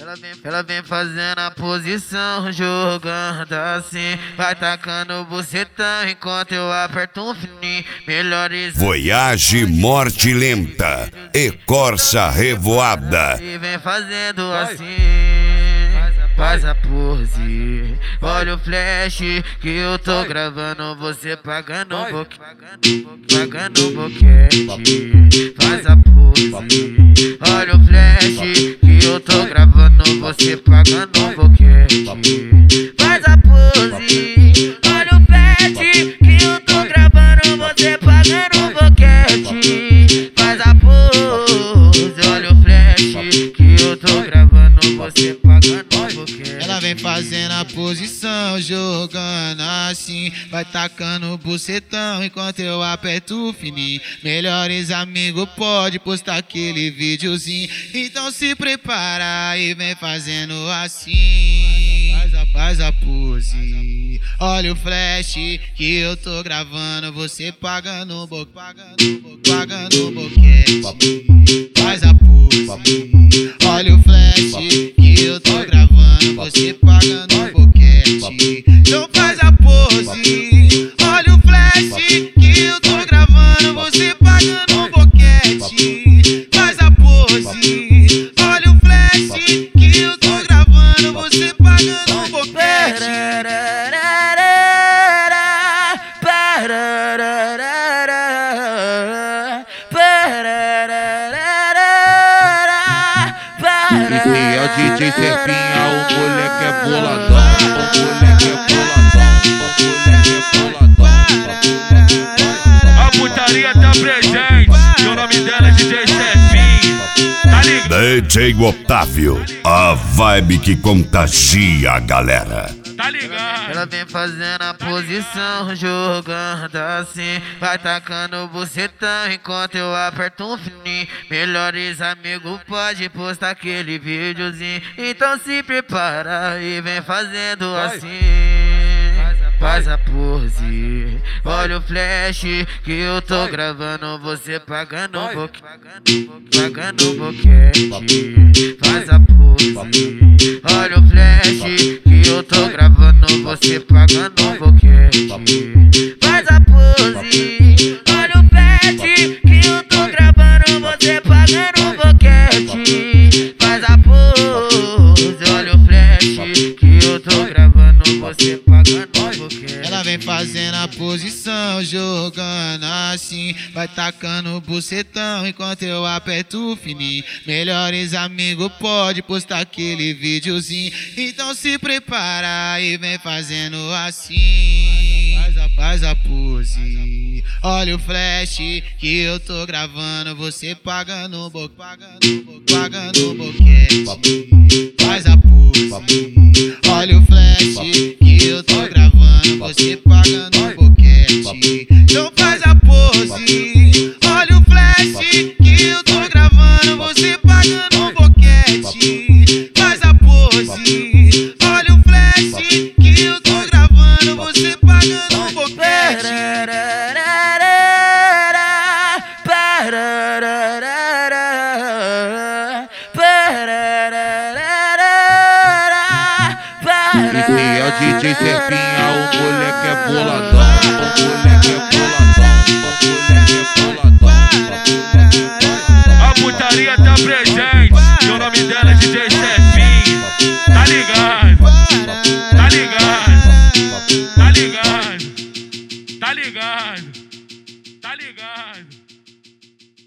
Ela vem fazendo a posição, jogando assim, vai tacando o bucetão enquanto eu aperto um fininho. Melhores Voyage Morte Lenta e Corsa Revoada. e vem fazendo assim, faz a pose. Olha o flash que eu tô gravando, você pagando um boquete. Faz a pose. Olha o flash que eu tô gravando, você pagando um boquete. Faz a pose. Olha o flash que eu tô gravando, você pagando um boquete. Faz a pose. Olha o flash que eu tô gravando, você pagando um boquete. Ela vem fazendo a posição, jogando assim, vai tacando o bucetão enquanto eu aperto o fininho. Melhores amigos pode postar aquele videozinho, então se prepara e vem fazendo assim, faz a pose. Olha o flash que eu tô gravando, você pagando um boquete. Faz a pose. Olha o flash que eu tô gravando, você pagando um boquete. Então faz a pose. Olha o flash que eu tô gravando, você pagando um boquete. Faz a pose. Olha o flash que eu tô gravando, você pagando um boquete. Esse é o DJ Serpinha, o moleque é boladão, o moleque é boladão. A putaria tá presente, e o nome dela é DJ Serpinha, tá ligado? DJ Otávio, a vibe que contagia a galera. Tá ligado? Ela vem fazendo a posição, jogando assim, vai tacando o bucetão enquanto eu aperto um fininho. Melhores amigos pode postar aquele videozinho, então se prepara e vem fazendo assim, faz a pose. Olha o flash que eu tô gravando, você pagando um boquete. Faz a pose. Olha o flash que eu tô gravando, você pagando um boquete. Faz a pose. Olha o flash que eu tô gravando, você pagando um boquete. Faz a pose. Olha o flash que eu tô gravando, você pagando um boquete. Ela vem fazendo a posição, jogando assim, vai tacando o bucetão enquanto eu aperto o fininho. Melhores amigos pode postar aquele videozinho, então se prepara e vem fazendo assim, faz a pose. Olha o flash que eu tô gravando, você pagando um boquete. Faz a pose. Olha o flash que eu tô gravando, você pagando um boquete. Então faz a pose. Olha o flash que eu tô gravando, você pagando um boquete. Faz a pose. Olha o flash que eu tô gravando, você pagando um boquete. Esse é o DJ Serpinha, o moleque é boladão, o moleque é boladão. A putaria tá presente, e o nome dela é DJ Serpinha, tá ligado? Tá ligado? Tá ligado? Tá ligado? Tá ligado?